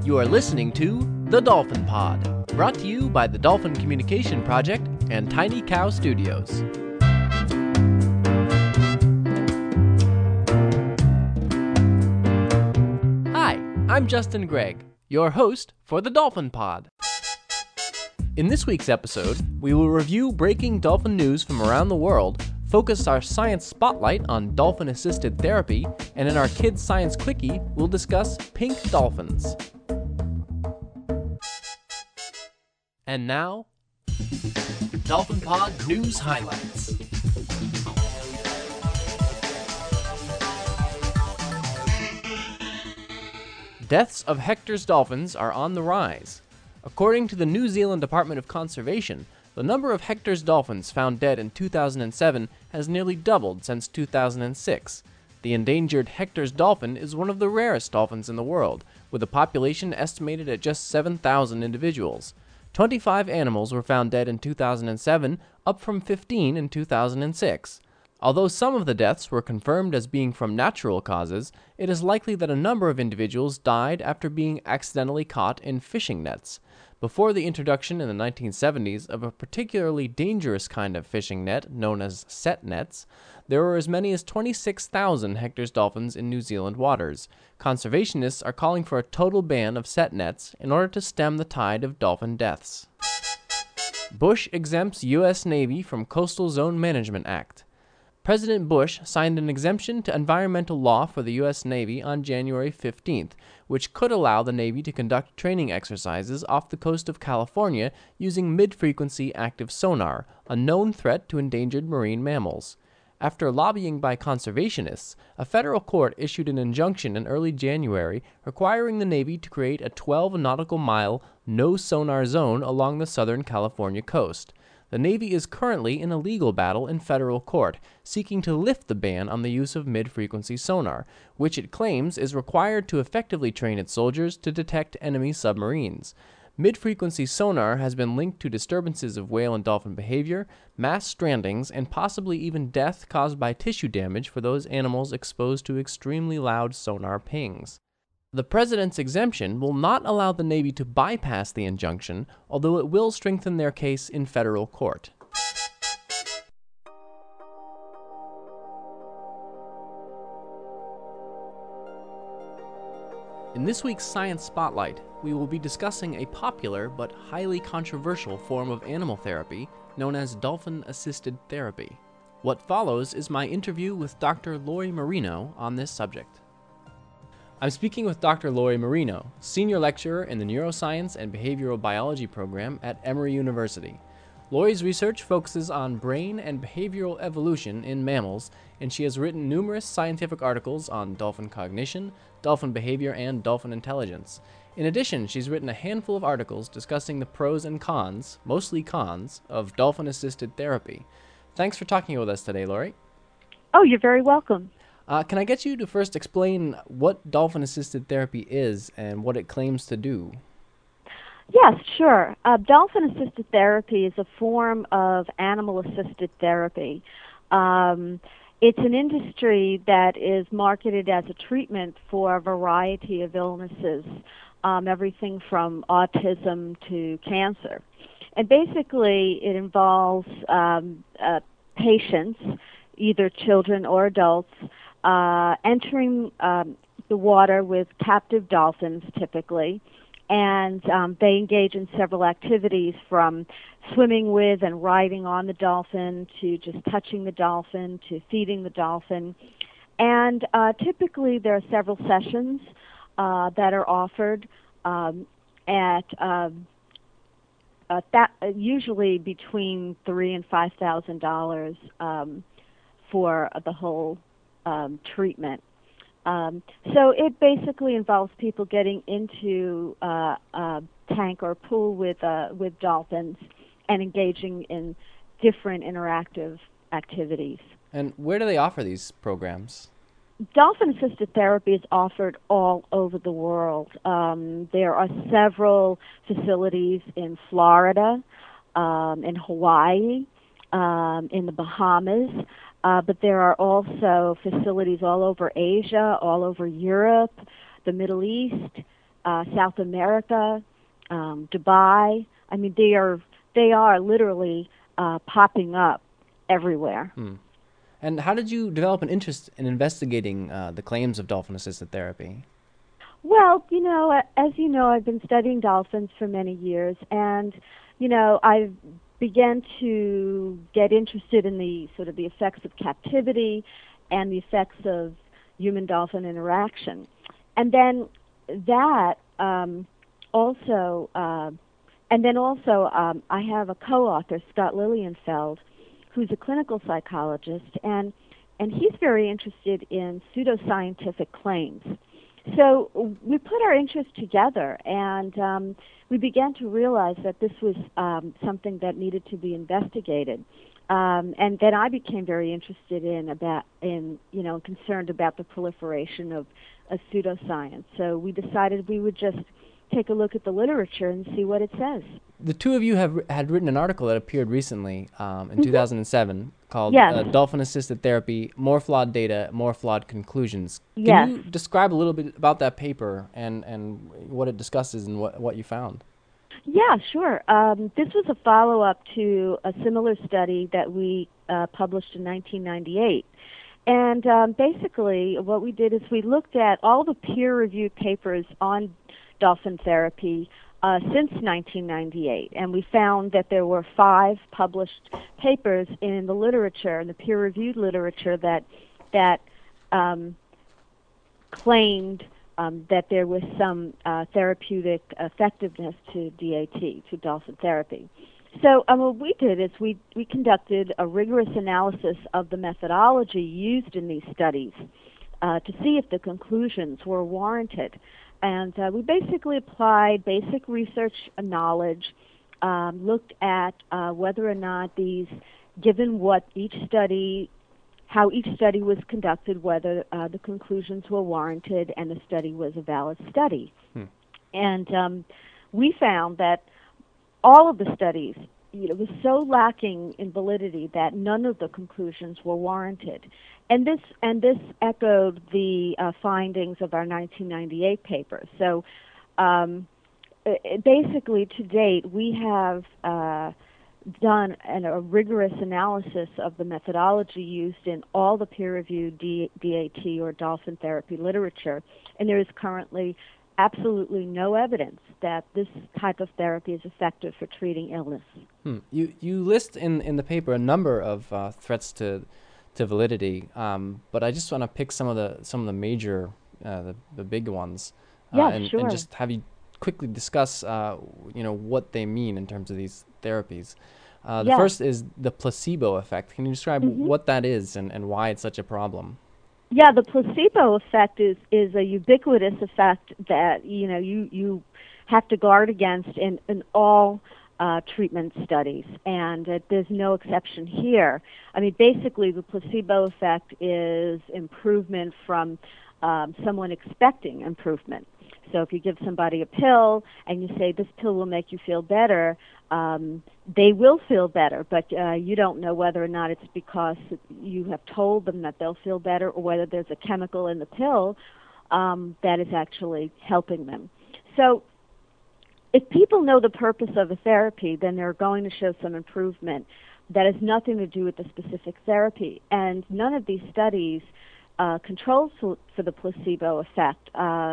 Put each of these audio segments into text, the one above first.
You are listening to The Dolphin Pod, brought to you by the Dolphin Communication Project and Tiny Cow Studios. Hi, I'm Justin Gregg, your host for The Dolphin Pod. In this week's episode, we will review breaking dolphin news from around the world, focus our science spotlight on dolphin-assisted therapy, and in our Kids Science Quickie, we'll discuss pink dolphins. And now, Dolphin Pod News Highlights. Deaths of Hector's dolphins are on the rise. According to the New Zealand Department of Conservation, the number of Hector's dolphins found dead in 2007 has nearly doubled since 2006. The endangered Hector's dolphin is one of the rarest dolphins in the world, with a population estimated at just 7,000 individuals. 25 animals were found dead in 2007, up from 15 in 2006. Although some of the deaths were confirmed as being from natural causes, it is likely that a number of individuals died after being accidentally caught in fishing nets. Before the introduction in the 1970s of a particularly dangerous kind of fishing net known as set nets, there were as many as 26,000 Hector's dolphins in New Zealand waters. Conservationists are calling for a total ban of set nets in order to stem the tide of dolphin deaths. Bush exempts U.S. Navy from Coastal Zone Management Act. President Bush signed an exemption to environmental law for the U.S. Navy on January 15th, which could allow the Navy to conduct training exercises off the coast of California using mid-frequency active sonar, a known threat to endangered marine mammals. After lobbying by conservationists, a federal court issued an injunction in early January requiring the Navy to create a 12 nautical mile no-sonar zone along the Southern California coast. The Navy is currently in a legal battle in federal court, seeking to lift the ban on the use of mid-frequency sonar, which it claims is required to effectively train its soldiers to detect enemy submarines. Mid-frequency sonar has been linked to disturbances of whale and dolphin behavior, mass strandings, and possibly even death caused by tissue damage for those animals exposed to extremely loud sonar pings. The President's exemption will not allow the Navy to bypass the injunction, although it will strengthen their case in federal court. In this week's Science Spotlight, we will be discussing a popular but highly controversial form of animal therapy known as dolphin-assisted therapy. What follows is my interview with Dr. Lori Marino on this subject. I'm speaking with Dr. Lori Marino, Senior Lecturer in the Neuroscience and Behavioral Biology program at Emory University. Lori's research focuses on brain and behavioral evolution in mammals, and she has written numerous scientific articles on dolphin cognition, dolphin behavior, and dolphin intelligence. In addition, she's written a handful of articles discussing the pros and cons, mostly cons, of dolphin-assisted therapy. Thanks for talking with us today, Lori. Oh, you're very welcome. Can I get you to first explain what dolphin-assisted therapy is and what it claims to do? Yes, sure. Dolphin-assisted therapy is a form of animal-assisted therapy. It's an industry that is marketed as a treatment for a variety of illnesses, everything from autism to cancer. And basically, it involves patients, either children or adults, entering the water with captive dolphins, typically, and they engage in several activities from swimming with and riding on the dolphin to just touching the dolphin to feeding the dolphin. And typically there are several sessions that are offered at that usually between $3,000 and $5,000 for the whole treatment. So it basically involves people getting into a tank or pool with dolphins and engaging in different interactive activities. And where do they offer these programs? Dolphin-assisted therapy is offered all over the world. There are several facilities in Florida, in Hawaii, in the Bahamas, but there are also facilities all over Asia, all over Europe, the Middle East, South America, Dubai. I mean, they are literally popping up everywhere. Hmm. And how did you develop an interest in investigating the claims of dolphin-assisted therapy? Well, as you know, I've been studying dolphins for many years, and I began to get interested in the sort of the effects of captivity and the effects of human-dolphin interaction, and then that also, I have a co-author, Scott Lilienfeld, who's a clinical psychologist, and he's very interested in pseudoscientific claims. So we put our interests together, and we began to realize that this was something that needed to be investigated. And then I became very interested concerned about the proliferation of pseudoscience. So we decided we would just take a look at the literature and see what it says. The two of you had written an article that appeared recently in 2007 called Yes. Dolphin-Assisted Therapy, More Flawed Data, More Flawed Conclusions. Yes. Can you describe a little bit about that paper and what it discusses and what you found? Yeah, sure. This was a follow-up to a similar study that we published in 1998. And basically what we did is we looked at all the peer-reviewed papers on dolphin therapy since 1998, and we found that there were 5 published papers in the literature, in the peer-reviewed literature, that claimed that there was some therapeutic effectiveness to DAT, to dolphin therapy. So what we did is we conducted a rigorous analysis of the methodology used in these studies to see if the conclusions were warranted. And we basically applied basic research knowledge, looked at whether or not given what how each study was conducted, whether the conclusions were warranted and the study was a valid study. And we found that all of the studies was so lacking in validity that none of the conclusions were warranted. And this echoed the findings of our 1998 paper. So basically, to date, we have done a rigorous analysis of the methodology used in all the peer-reviewed DAT or dolphin therapy literature, and there is currently absolutely no evidence that this type of therapy is effective for treating illness. You list in the paper a number of threats to validity, but I just want to pick some of the major, the big ones, Yeah, sure. and just have you quickly discuss what they mean in terms of these therapies. The Yeah. first is the placebo effect. Can you describe what that is and why it's such a problem? Yeah, the placebo effect is a ubiquitous effect that you have to guard against in all treatment studies, and there's no exception here. I mean, basically, the placebo effect is improvement from someone expecting improvement. So if you give somebody a pill and you say this pill will make you feel better, they will feel better, but you don't know whether or not it's because you have told them that they'll feel better or whether there's a chemical in the pill that is actually helping them. So if people know the purpose of a therapy, then they're going to show some improvement. That has nothing to do with the specific therapy. And none of these studies controls for the placebo effect.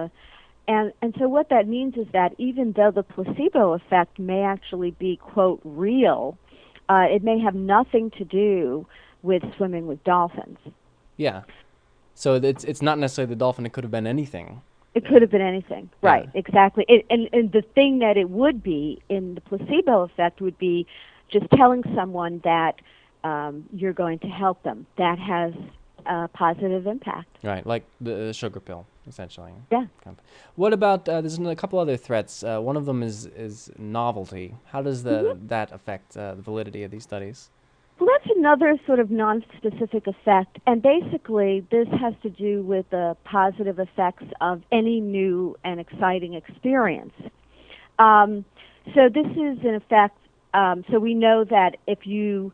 And so what that means is that even though the placebo effect may actually be, quote, real, it may have nothing to do with swimming with dolphins. Yeah. So it's not necessarily the dolphin. It could have been anything. It could have been anything. Yeah. Right, exactly. And the thing that it would be in the placebo effect would be just telling someone that you're going to help them. That has a positive impact. Right, like the sugar pill, essentially. Yeah. What about, there's a couple other threats. One of them is novelty. How does that affect the validity of these studies? Well, that's another sort of non-specific effect, and basically this has to do with the positive effects of any new and exciting experience. So this is in effect, so we know that if you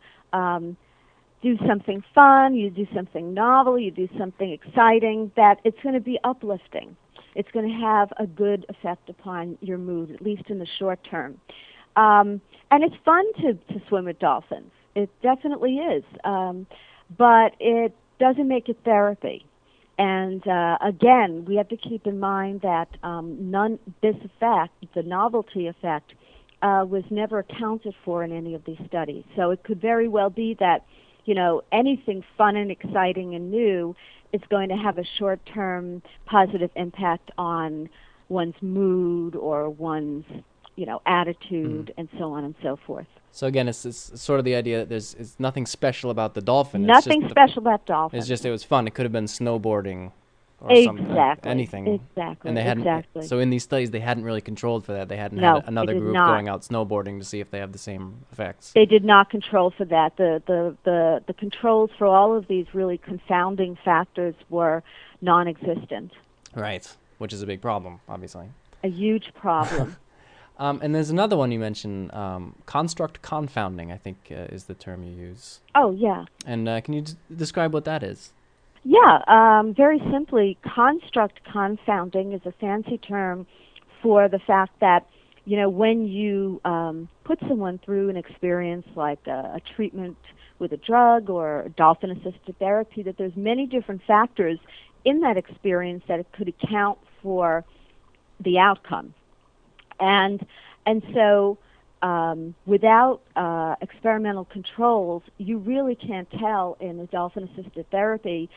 do something fun, you do something novel, you do something exciting, that it's going to be uplifting. it's going to have a good effect upon your mood, at least in the short term. And it's fun to swim with dolphins. It definitely is. But it doesn't make it therapy. And again, we have to keep in mind that this effect, the novelty effect, was never accounted for in any of these studies. So it could very well be that, anything fun and exciting and new is going to have a short-term positive impact on one's mood or one's, attitude and so on and so forth. So again, it's sort of the idea that it's nothing special about the dolphin. Nothing special about dolphins. It's just it was fun. It could have been snowboarding or exactly. anything. Exactly. And they hadn't. Exactly. So in these studies, they hadn't really controlled for that. They hadn't had another group going out snowboarding to see if they have the same effects. They did not control for that. The controls for all of these really confounding factors were non-existent. Right, which is a big problem, obviously. A huge problem. And there's another one you mentioned, construct confounding, I think is the term you use. Oh, yeah. And can you describe what that is? Yeah, very simply, construct confounding is a fancy term for the fact that, when you put someone through an experience like a treatment with a drug or dolphin-assisted therapy, that there's many different factors in that experience that it could account for the outcome. And so without experimental controls, you really can't tell in the dolphin-assisted therapy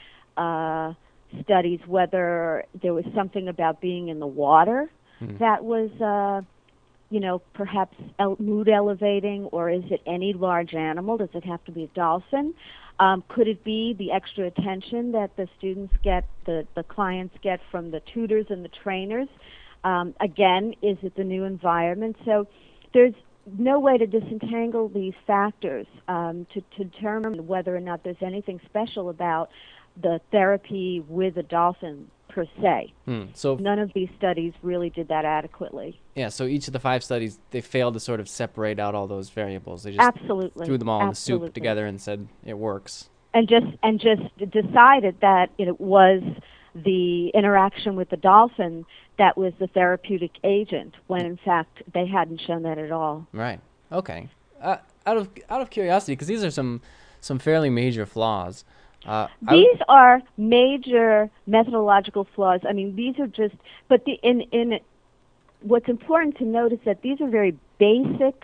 studies whether there was something about being in the water that was, perhaps mood elevating, or is it any large animal? Does it have to be a dolphin? Could it be the extra attention that the students get, the clients get from the tutors and the trainers? Again, is it the new environment? So there's no way to disentangle these factors to determine whether or not there's anything special about the therapy with a dolphin per se. So none of these studies really did that adequately. Yeah, so each of the 5 studies, they failed to sort of separate out all those variables. They just threw them all in the soup together and said it works. And just decided that it was the interaction with the dolphin that was the therapeutic agent, when in fact they hadn't shown that at all. Right. Okay. Out of curiosity, because these are some fairly major flaws. These are major methodological flaws. I mean, these are just. But what's important to note is that these are very basic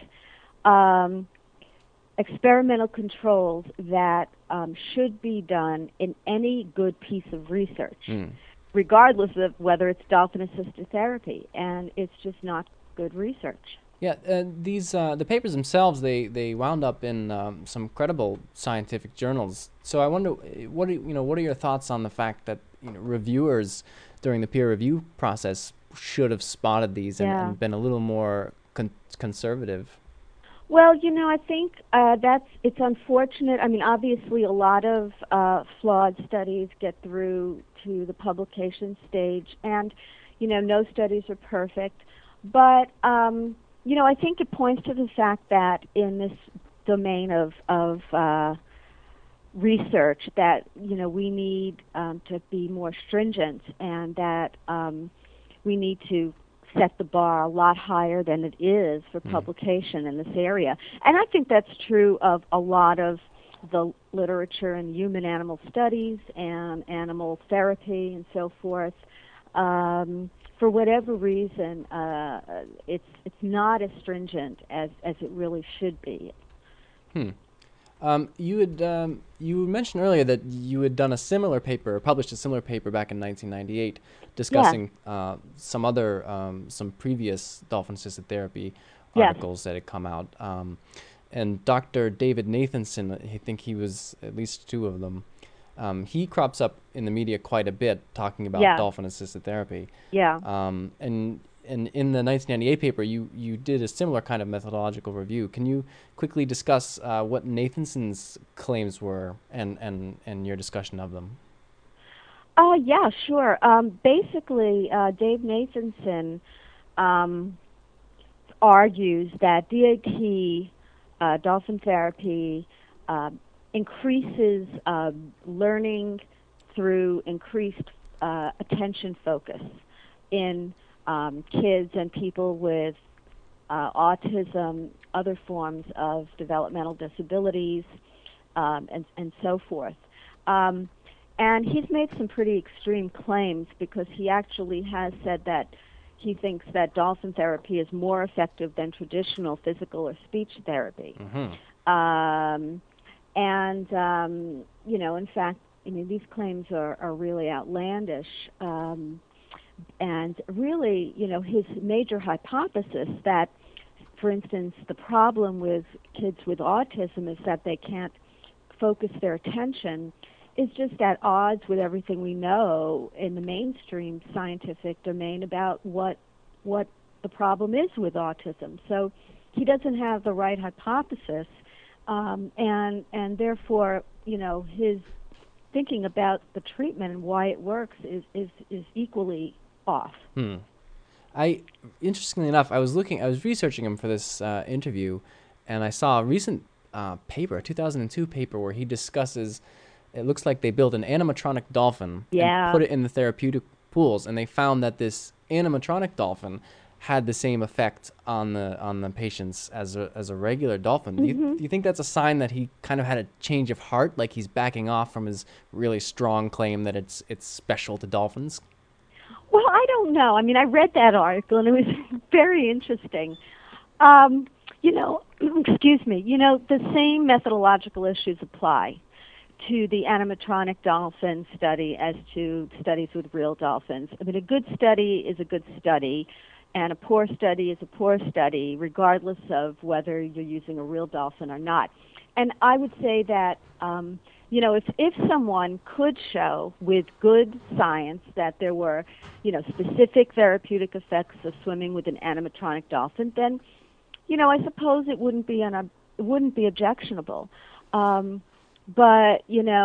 experimental controls that should be done in any good piece of research, regardless of whether it's dolphin-assisted therapy, and it's just not good research. Yeah, the papers themselves, they wound up in some credible scientific journals. So I wonder, what are your thoughts on the fact that reviewers during the peer review process should have spotted these and been a little more conservative? Well, I think it's unfortunate. I mean, obviously, a lot of flawed studies get through to the publication stage, and no studies are perfect, but I think it points to the fact that in this domain of research that we need to be more stringent, and that we need to set the bar a lot higher than it is for publication in this area. And I think that's true of a lot of the literature in human-animal studies and animal therapy and so forth. For whatever reason, it's not as stringent as it really should be. You mentioned earlier that you had done a similar paper, or published a similar paper back in 1998, discussing some previous dolphin-assisted therapy articles that had come out. And Dr. David Nathanson, I think he was at least 2 of them. He crops up in the media quite a bit talking about dolphin-assisted therapy. Yeah. And in the 1998 paper, you did a similar kind of methodological review. Can you quickly discuss what Nathanson's claims were and your discussion of them? Yeah, sure. Basically, Dave Nathanson argues that DAT, dolphin therapy, increases learning through increased attention focus. in kids and people with autism, other forms of developmental disabilities, and so forth. Um, and he's made some pretty extreme claims because he actually has said that he thinks that dolphin therapy is more effective than traditional physical or speech therapy. Um, and in fact, these claims are really outlandish. And really, his major hypothesis that, for instance, the problem with kids with autism is that they can't focus their attention is just at odds with everything we know in the mainstream scientific domain about what the problem is with autism. So he doesn't have the right hypothesis, and therefore, his thinking about the treatment and why it works is equally off. Interestingly enough, I was researching him for this interview, and I saw a recent paper, a 2002 paper, where he discusses. It looks like they built an animatronic dolphin and put it in the therapeutic pools, and they found that this animatronic dolphin had the same effect on the patients as a regular dolphin. Do you think that's a sign that he kind of had a change of heart, like he's backing off from his really strong claim that it's special to dolphins? Well, I don't know. I mean, I read that article, and it was very interesting. Excuse me. The same methodological issues apply to the animatronic dolphin study as to studies with real dolphins. I mean, a good study is a good study, and a poor study is a poor study, regardless of whether you're using a real dolphin or not. And I would say that, if someone could show with good science that there were, specific therapeutic effects of swimming with an animatronic dolphin, then, I suppose it wouldn't be objectionable. But,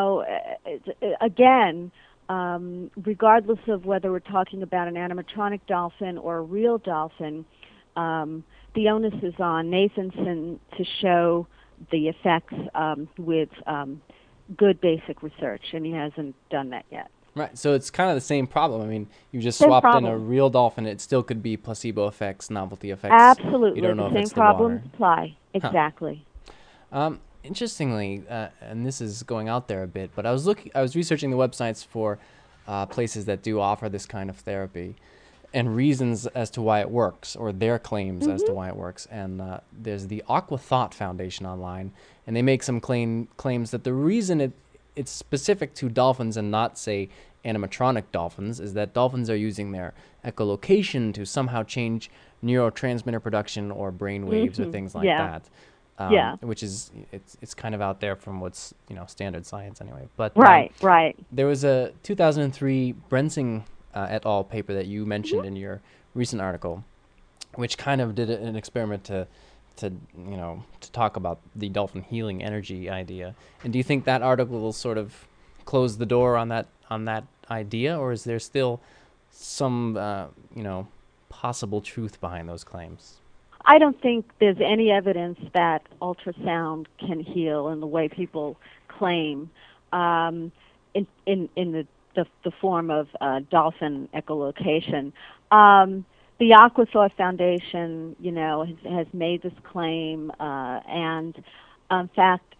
again, regardless of whether we're talking about an animatronic dolphin or a real dolphin, the onus is on Nathanson to show the effects with good basic research, and he hasn't done that yet. Right, so it's kind of the same problem. I mean, you just swapped in a real dolphin. It still could be placebo effects, novelty effects. Absolutely, you don't know the if same problems the apply. Exactly. Interestingly, and this is going out there a bit, but I was researching the websites for places that do offer this kind of therapy, and reasons as to why it works, or their claims as to why it works. And there's the Aqua Thought Foundation online, and they make some claims that the reason it's specific to dolphins and not, say, animatronic dolphins is that dolphins are using their echolocation to somehow change neurotransmitter production or brain waves or things like that. Which is it's kind of out there from what's standard science anyway. But right. There was a 2003 Brensing et al. Paper that you mentioned in your recent article, which kind of did an experiment to talk about the dolphin healing energy idea. And do you think that article will sort of close the door on that idea, or is there still some possible truth behind those claims? I don't think there's any evidence that ultrasound can heal in the way people claim, in the form of dolphin echolocation. The Aqua Thought Foundation, has made this claim, and in fact,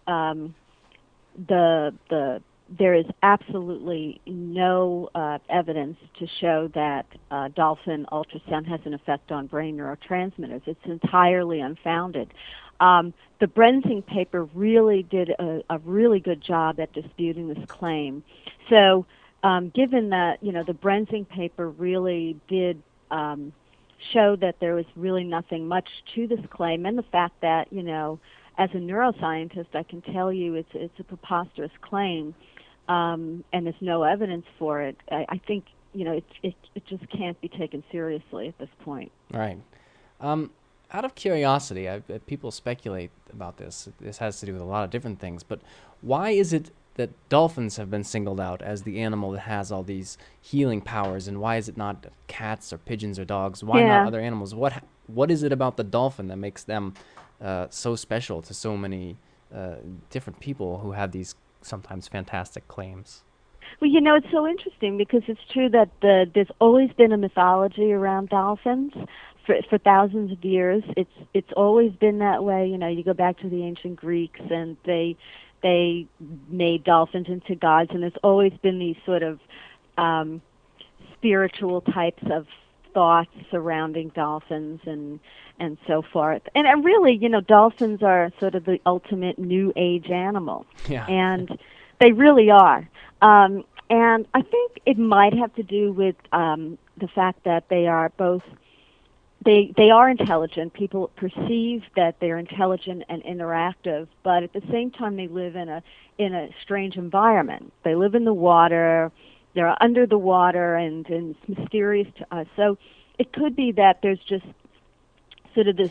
there is absolutely no evidence to show that dolphin ultrasound has an effect on brain neurotransmitters. It's entirely unfounded. The Brensing paper really did a really good job at disputing this claim. So given that, the Brensing paper really did show that there was really nothing much to this claim, and the fact that, as a neuroscientist, I can tell you it's a preposterous claim, and there's no evidence for it. I think it just can't be taken seriously at this point. Right. Out of curiosity, people speculate about this. This has to do with a lot of different things, but why is it that dolphins have been singled out as the animal that has all these healing powers, and why is it not cats or pigeons or dogs? Why not other animals? What is it about the dolphin that makes them so special to so many different people who have these sometimes fantastic claims? Well, it's so interesting because it's true that there's always been a mythology around dolphins for thousands of years. It's always been that way. You go back to the ancient Greeks, and they made dolphins into gods, and there's always been these sort of spiritual types of thoughts surrounding dolphins and so forth. And really, dolphins are sort of the ultimate new age animal. Yeah. And they really are. And I think it might have to do with the fact that they are both they are intelligent. People perceive that they're intelligent and interactive, but at the same time they live in a strange environment. They live in the water. They're under the water, and it's mysterious to us. So it could be that there's just sort of this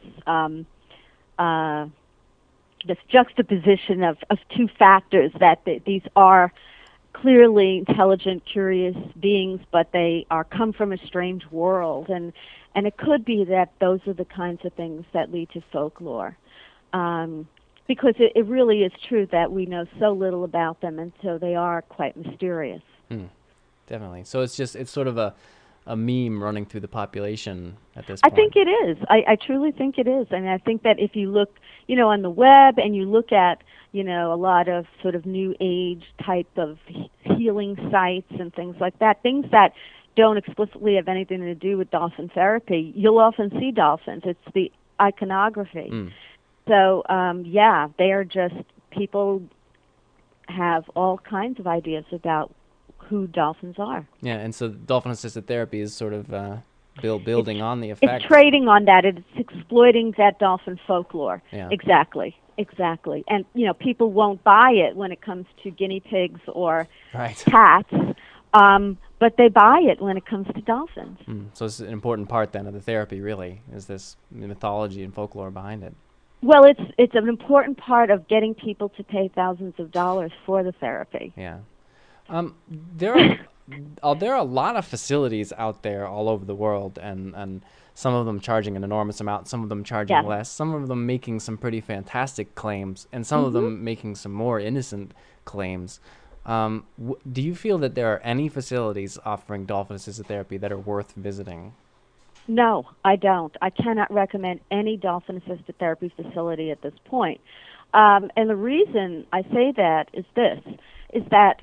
juxtaposition of two factors, that these are clearly intelligent, curious beings, but they come from a strange world, and it could be that those are the kinds of things that lead to folklore. Because it really is true that we know so little about them, and so they are quite mysterious. Definitely. So it's sort of a meme running through the population at this point. I think it is. I truly think it is. I mean, I think that if you look, on the web, and you look at, a lot of sort of new age type of healing sites and things like that, things that don't explicitly have anything to do with dolphin therapy, you'll often see dolphins. It's the iconography. So, they are just, people have all kinds of ideas about who dolphins are. Yeah, and so dolphin-assisted therapy is sort of building on the effect. It's trading on that. It's exploiting that dolphin folklore. Yeah. Exactly. And, people won't buy it when it comes to guinea pigs or cats, but they buy it when it comes to dolphins. So it's an important part, then, of the therapy, really, is this mythology and folklore behind it. Well, it's an important part of getting people to pay thousands of dollars for the therapy. Yeah. There are a lot of facilities out there all over the world, and some of them charging an enormous amount, some of them charging less, some of them making some pretty fantastic claims, and some of them making some more innocent claims. Do you feel that there are any facilities offering dolphin-assisted therapy that are worth visiting? No, I don't. I cannot recommend any dolphin-assisted therapy facility at this point. And the reason I say that is that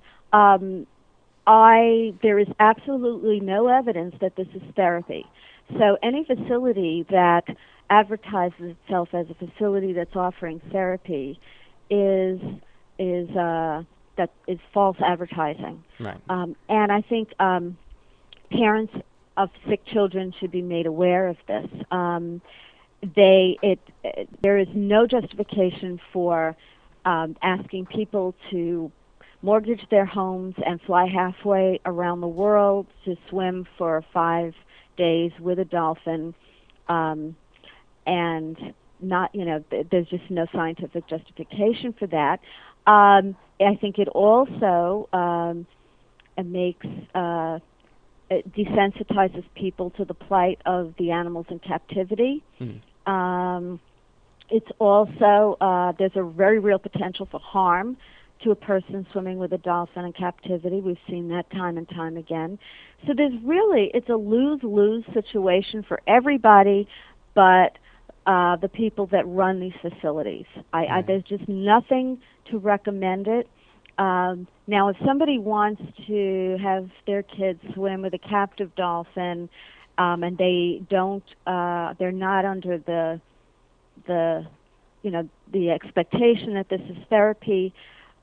there is absolutely no evidence that this is therapy. So any facility that advertises itself as a facility that's offering therapy is false advertising. Right. And I think parents of sick children should be made aware of this. There is no justification for asking people to mortgage their homes and fly halfway around the world to swim for 5 days with a dolphin, and not, there's just no scientific justification for that. I think it also it desensitizes people to the plight of the animals in captivity. It's also, there's a very real potential for harm to a person swimming with a dolphin in captivity. We've seen that time and time again. So it's a lose-lose situation for everybody but the people that run these facilities. There's just nothing to recommend it. Now, if somebody wants to have their kids swim with a captive dolphin, and they don't, they're not under the expectation that this is therapy,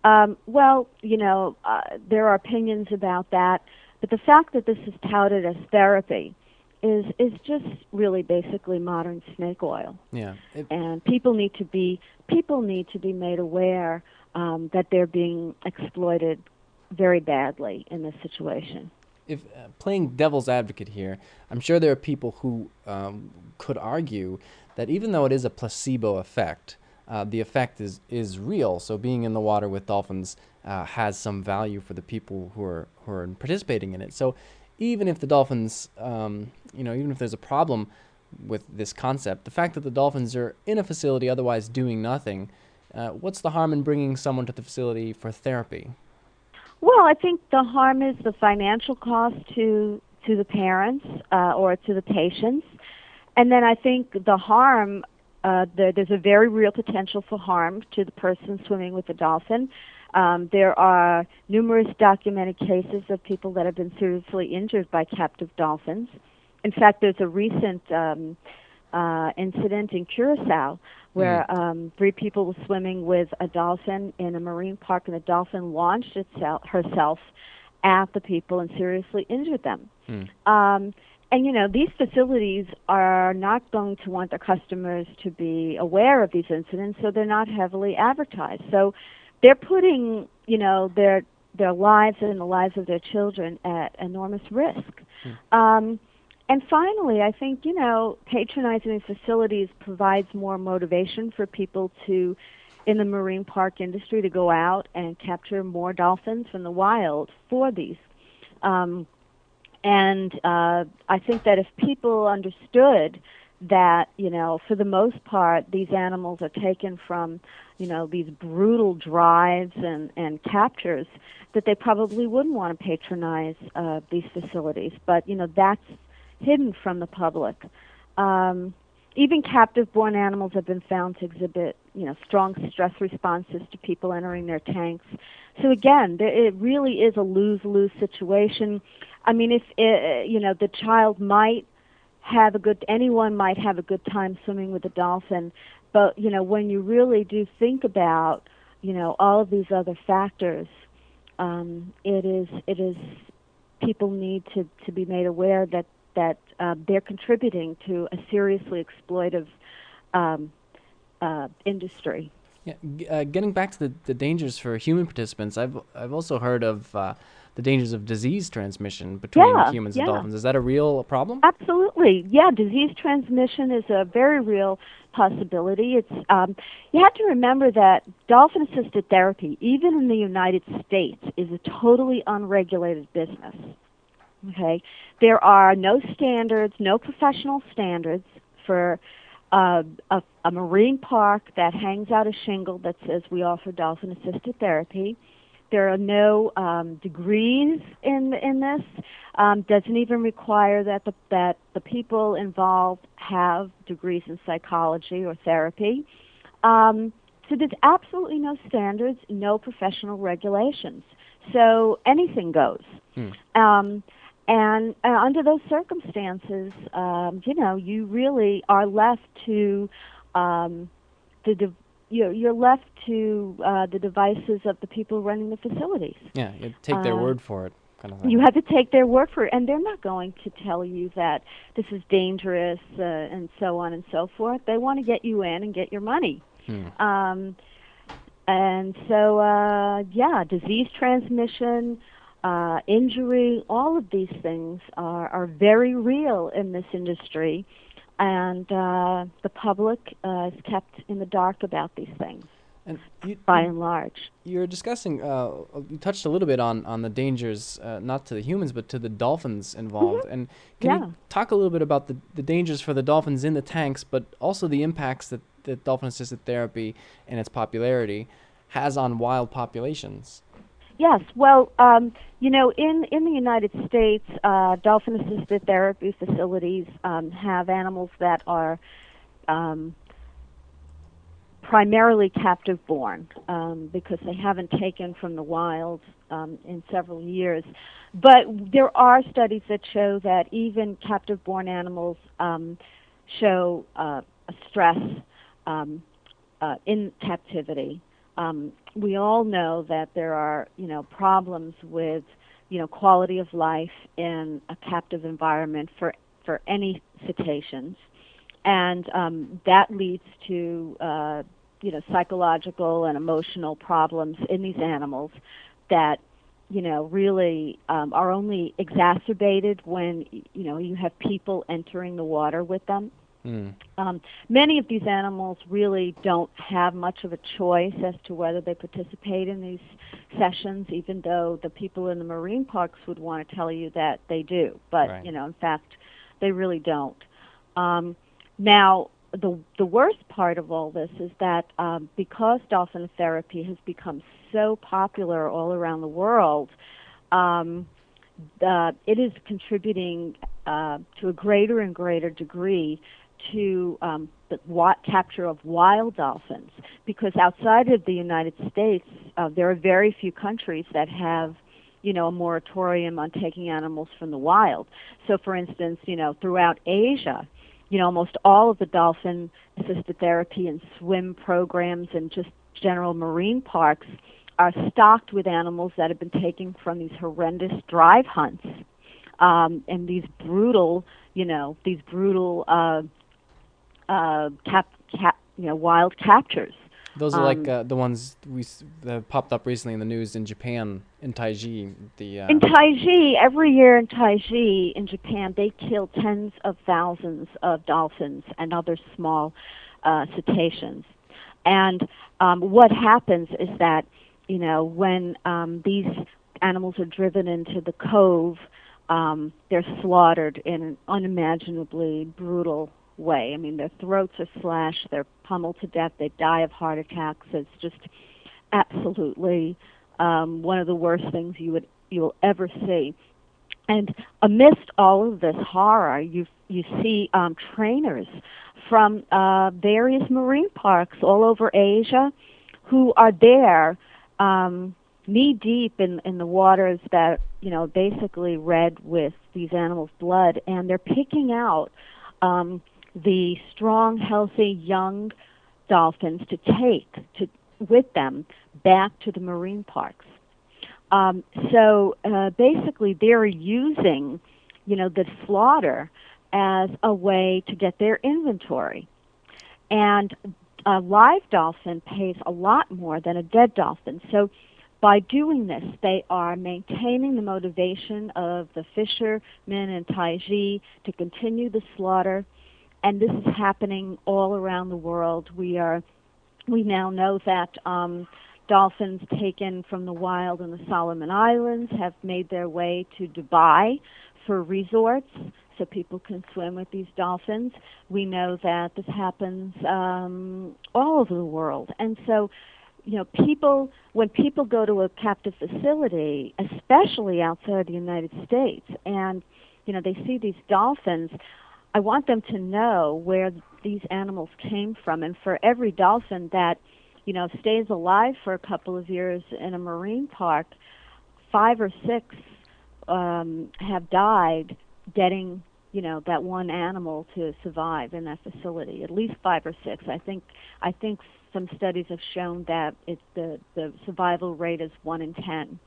there are opinions about that, but the fact that this is touted as therapy is just really basically modern snake oil. Yeah. And people need to be made aware that they're being exploited very badly in this situation. If playing devil's advocate here, I'm sure there are people who could argue that even though it is a placebo effect, the effect is real. So being in the water with dolphins has some value for the people who are participating in it. So even if the dolphins, even if there's a problem with this concept, the fact that the dolphins are in a facility otherwise doing nothing, what's the harm in bringing someone to the facility for therapy? Well, I think the harm is the financial cost to the parents or to the patients, and then I think the harm. There's a very real potential for harm to the person swimming with the dolphin. There are numerous documented cases of people that have been seriously injured by captive dolphins. In fact, there's a recent incident in Curacao where three people were swimming with a dolphin in a marine park, and the dolphin launched herself at the people and seriously injured them. And these facilities are not going to want their customers to be aware of these incidents, so they're not heavily advertised. So they're putting, their lives and the lives of their children at enormous risk. And finally, I think, patronizing these facilities provides more motivation for people in the marine park industry to go out and capture more dolphins from the wild for these. And I think that if people understood that, for the most part, these animals are taken from, these brutal drives and captures, that they probably wouldn't want to patronize these facilities. But, that's hidden from the public. Even captive-born animals have been found to exhibit, strong stress responses to people entering their tanks. So again, it really is a lose-lose situation. I mean, if the child anyone might have a good time swimming with a dolphin, but when you really do think about, all of these other factors, it is people need to be made aware that they're contributing to a seriously exploitive industry. Yeah, getting back to the dangers for human participants, I've also heard of the dangers of disease transmission between humans and dolphins. Is that a real problem? Absolutely. Yeah, disease transmission is a very real possibility. It's you have to remember that dolphin-assisted therapy, even in the United States, is a totally unregulated business. Okay, there are no standards, no professional standards for a marine park that hangs out a shingle that says we offer dolphin-assisted therapy. There are no degrees in this. Doesn't even require that the people involved have degrees in psychology or therapy. So there's absolutely no standards, no professional regulations. So anything goes. And under those circumstances, you really are left to you're left to the devices of the people running the facilities. Yeah, you take their word for it, kind of thing. You have to take their word for it, and they're not going to tell you that this is dangerous and so on and so forth. They want to get you in and get your money. And so, disease transmission, injury, all of these things are very real in this industry, and the public is kept in the dark about these things, and by and large. You're discussing, you touched a little bit on the dangers, not to the humans, but to the dolphins involved. And can you talk a little bit about the dangers for the dolphins in the tanks, but also the impacts that dolphin-assisted therapy and its popularity has on wild populations? Yes, well, in the United States, dolphin-assisted therapy facilities have animals that are primarily captive-born because they haven't taken from the wild in several years. But there are studies that show that even captive-born animals show a stress in captivity. We all know that there are, problems with, quality of life in a captive environment for any cetaceans, and that leads to, psychological and emotional problems in these animals that, really are only exacerbated when, you have people entering the water with them. Many of these animals really don't have much of a choice as to whether they participate in these sessions, even though the people in the marine parks would want to tell you that they do. But, in fact, they really don't. Now, the worst part of all this is that because dolphin therapy has become so popular all around the world, um, it is contributing to a greater and greater degree to the capture of wild dolphins. Because outside of the United States, there are very few countries that have, a moratorium on taking animals from the wild. So, for instance, throughout Asia, almost all of the dolphin-assisted therapy and swim programs and just general marine parks are stocked with animals that have been taken from these horrendous drive hunts and these brutal, wild captures. Those are like the ones that popped up recently in the news in Japan, in Taiji. In Taiji, every year in Taiji in Japan, they kill tens of thousands of dolphins and other small cetaceans. And what happens is that, when these animals are driven into the cove, they're slaughtered in an unimaginably brutal way. I mean, their throats are slashed, they're pummeled to death, they die of heart attacks. It's just absolutely one of the worst things you will ever see. And amidst all of this horror, you see trainers from various marine parks all over Asia who are there knee deep in the waters that basically red with these animals' blood, and they're picking out the strong, healthy young dolphins to take with them back to the marine parks. So basically, they're using, the slaughter as a way to get their inventory. And a live dolphin pays a lot more than a dead dolphin. So by doing this, they are maintaining the motivation of the fishermen in Taiji to continue the slaughter. And this is happening all around the world. We now know that dolphins taken from the wild in the Solomon Islands have made their way to Dubai for resorts so people can swim with these dolphins. We know that this happens all over the world. And so, when people go to a captive facility, especially outside the United States, and, they see these dolphins, I want them to know where these animals came from. And for every dolphin that stays alive for a couple of years in a marine park, 5 or 6 have died getting, that one animal to survive in that facility. At least 5 or 6. I think some studies have shown that the survival rate is 1 in 10.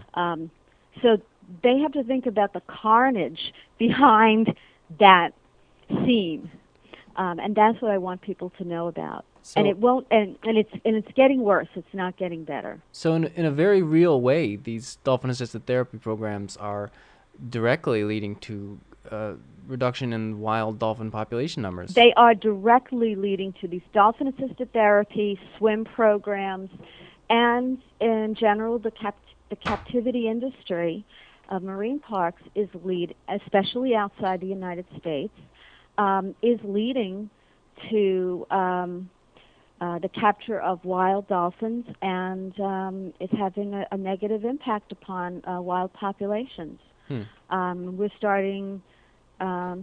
So they have to think about the carnage behind that scene. And that's what I want people to know about. So, and it won't, and it's getting worse. It's not getting better. So in a very real way, these dolphin-assisted therapy programs are directly leading to reduction in wild dolphin population numbers. They are directly leading to these dolphin-assisted therapy, swim programs, and in general, the captivity industry of marine parks is especially outside the United States, is leading to the capture of wild dolphins, and it's having a negative impact upon wild populations. We're starting, and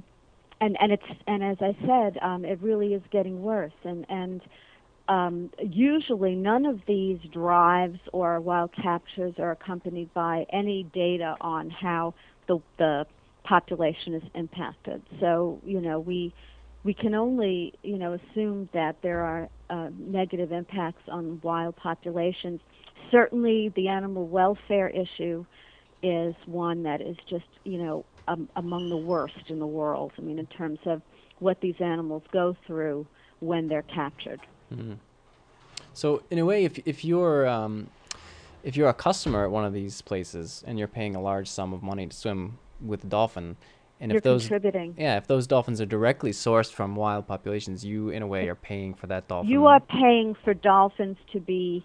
as I said, it really is getting worse. And usually, none of these drives or wild captures are accompanied by any data on how the population is impacted. So, we can only, assume that there are negative impacts on wild populations. Certainly, the animal welfare issue is one that is just, among the worst in the world. I mean, in terms of what these animals go through when they're captured. Mm-hmm. So, in a way, if you're a customer at one of these places and you're paying a large sum of money to swim with a dolphin, and you're contributing. If those dolphins are directly sourced from wild populations, you, in a way, are paying for that dolphin. You are paying for dolphins to be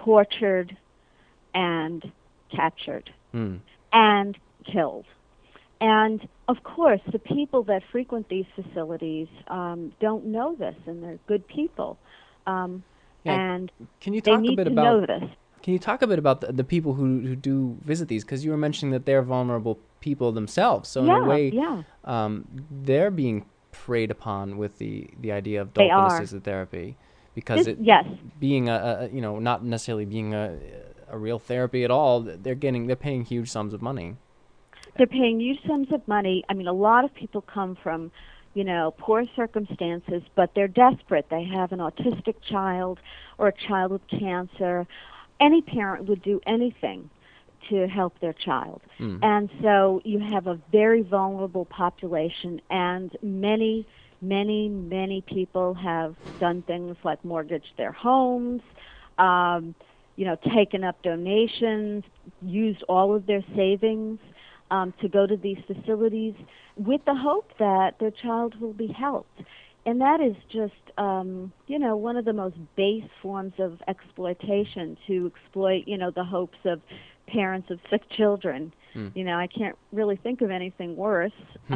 tortured and captured and killed. And of course, the people that frequent these facilities don't know this, and they're good people, Yeah. and Can you they talk a need bit to about know this. Can you talk a bit about the people who do visit these? Because you were mentioning that they're vulnerable people themselves. So in a Yeah, way, yeah, they're being preyed upon with the idea of they dolphin are. assisted therapy, because it Yes, being not necessarily being a real therapy at all. They're paying huge sums of money. they're paying huge sums of money. I mean, a lot of people come from, poor circumstances, but they're desperate. They have an autistic child or a child with cancer. Any parent would do anything to help their child. Mm. And so you have a very vulnerable population, and many, many, many people have done things like mortgaged their homes, um, taken up donations, used all of their savings to go to these facilities with the hope that their child will be helped. And that is just, one of the most base forms of exploitation, to exploit, the hopes of parents of sick children. I can't really think of anything worse.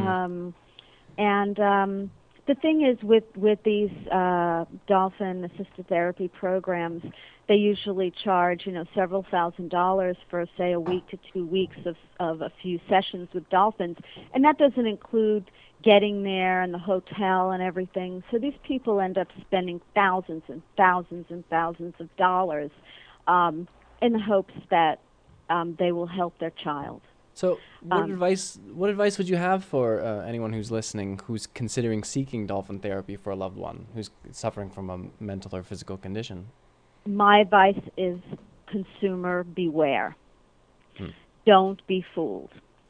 And the thing is, with these dolphin assisted therapy programs, they usually charge several $1,000s for, say, a week to 2 weeks of a few sessions with dolphins, and that doesn't include getting there and the hotel and everything. So these people end up spending thousands and thousands and thousands of dollars in the hopes that they will help their child. So what advice would you have for anyone who's listening, who's considering seeking dolphin therapy for a loved one who's suffering from a mental or physical condition? My advice is consumer beware. Don't be fooled.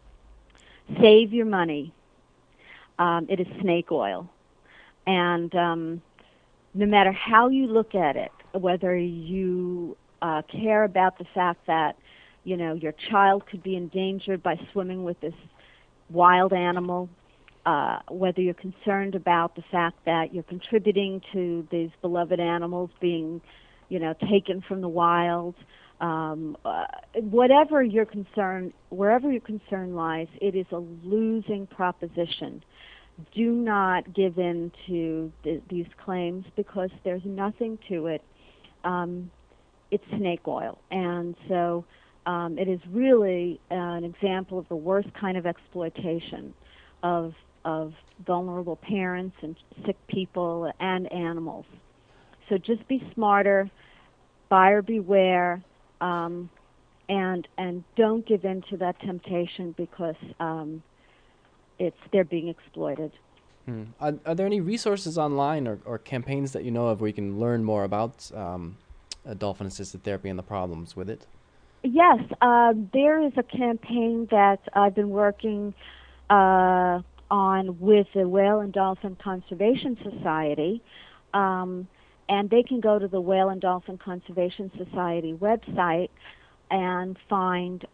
Save your money. It is snake oil. And no matter how you look at it, whether you care about the fact that your child could be endangered by swimming with this wild animal, whether you're concerned about the fact that you're contributing to these beloved animals being, taken from the wild, whatever your concern, wherever your concern lies, it is a losing proposition. Do not give in to these claims, because there's nothing to it. It's snake oil. And so it is really an example of the worst kind of exploitation of vulnerable parents and sick people and animals. So just be smarter, buyer beware, and don't give in to that temptation, because they're being exploited. Are there any resources online or campaigns that you know of where you can learn more about dolphin-assisted therapy and the problems with it? Yes, there is a campaign that I've been working on with the Whale and Dolphin Conservation Society, and they can go to the Whale and Dolphin Conservation Society website and find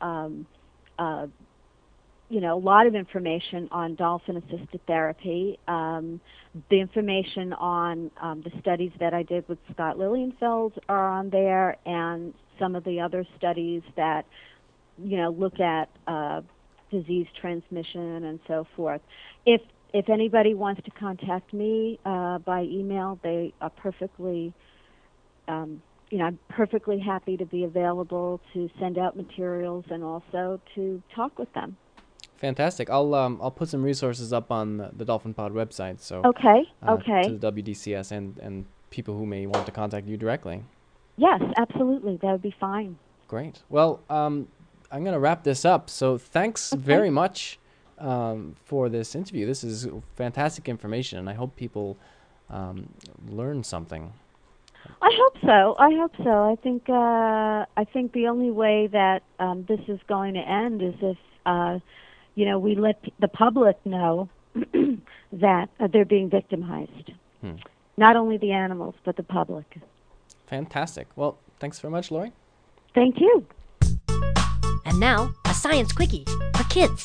a lot of information on dolphin-assisted therapy. The information on the studies that I did with Scott Lilienfeld are on there, and some of the other studies that, look at disease transmission and so forth. If anybody wants to contact me by email, they are perfectly, I'm perfectly happy to be available to send out materials and also to talk with them. Fantastic. I'll put some resources up on the Dolphin Pod website. So okay. To the WDCS and people who may want to contact you directly. Yes, absolutely. That would be fine. Great. Well, I'm going to wrap this up. So thanks very much for this interview. This is fantastic information, and I hope people learn something. I hope so. I think the only way that this is going to end is if we let the public know that they're being victimized. Not only the animals, but the public. Fantastic. Well, thanks very much, Lori. Thank you. And now, a science quickie for kids.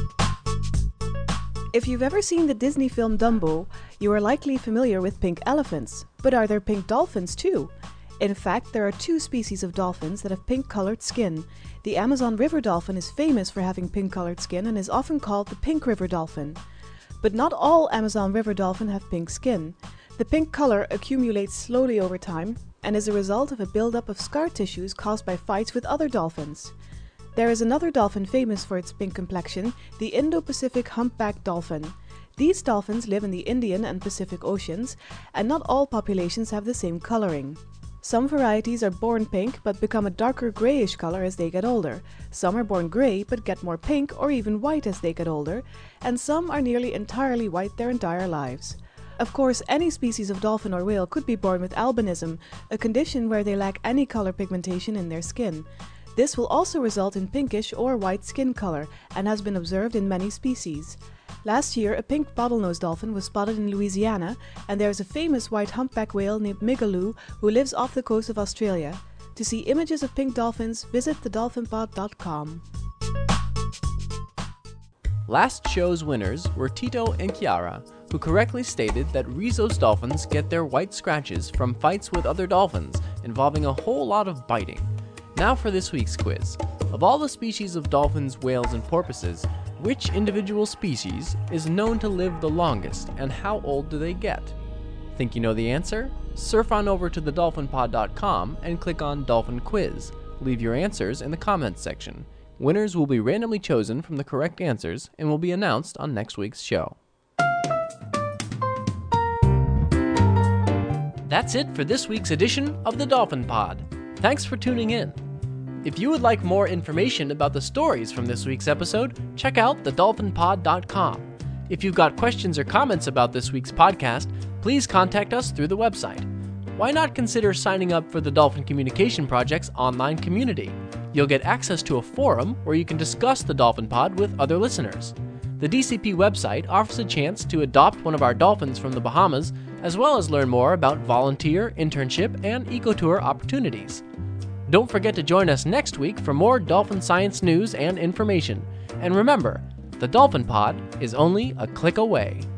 If you've ever seen the Disney film Dumbo, you are likely familiar with pink elephants. But are there pink dolphins too? In fact, there are 2 species of dolphins that have pink-colored skin. The Amazon river dolphin is famous for having pink-colored skin and is often called the pink river dolphin. But not all Amazon river dolphin have pink skin. The pink color accumulates slowly over time and is a result of a buildup of scar tissues caused by fights with other dolphins. There is another dolphin famous for its pink complexion, the Indo-Pacific humpback dolphin. These dolphins live in the Indian and Pacific Oceans, and not all populations have the same coloring. Some varieties are born pink but become a darker grayish color as they get older. Some are born gray but get more pink or even white as they get older, and some are nearly entirely white their entire lives. Of course, any species of dolphin or whale could be born with albinism, a condition where they lack any color pigmentation in their skin. This will also result in pinkish or white skin color and has been observed in many species. Last year, a pink bottlenose dolphin was spotted in Louisiana, and there is a famous white humpback whale named Migaloo who lives off the coast of Australia. To see images of pink dolphins, visit thedolphinpod.com. Last show's winners were Tito and Chiara, who correctly stated that Rizos dolphins get their white scratches from fights with other dolphins involving a whole lot of biting. Now for this week's quiz. Of all the species of dolphins, whales, and porpoises, which individual species is known to live the longest, and how old do they get? Think you know the answer? Surf on over to thedolphinpod.com and click on Dolphin Quiz. Leave your answers in the comments section. Winners will be randomly chosen from the correct answers and will be announced on next week's show. That's it for this week's edition of the Dolphin Pod. Thanks for tuning in. If you would like more information about the stories from this week's episode, check out thedolphinpod.com. If you've got questions or comments about this week's podcast, please contact us through the website. Why not consider signing up for the Dolphin Communication Project's online community? You'll get access to a forum where you can discuss the Dolphin Pod with other listeners. The DCP website offers a chance to adopt one of our dolphins from the Bahamas, as well as learn more about volunteer, internship, and ecotour opportunities. Don't forget to join us next week for more dolphin science news and information. And remember, the Dolphin Pod is only a click away.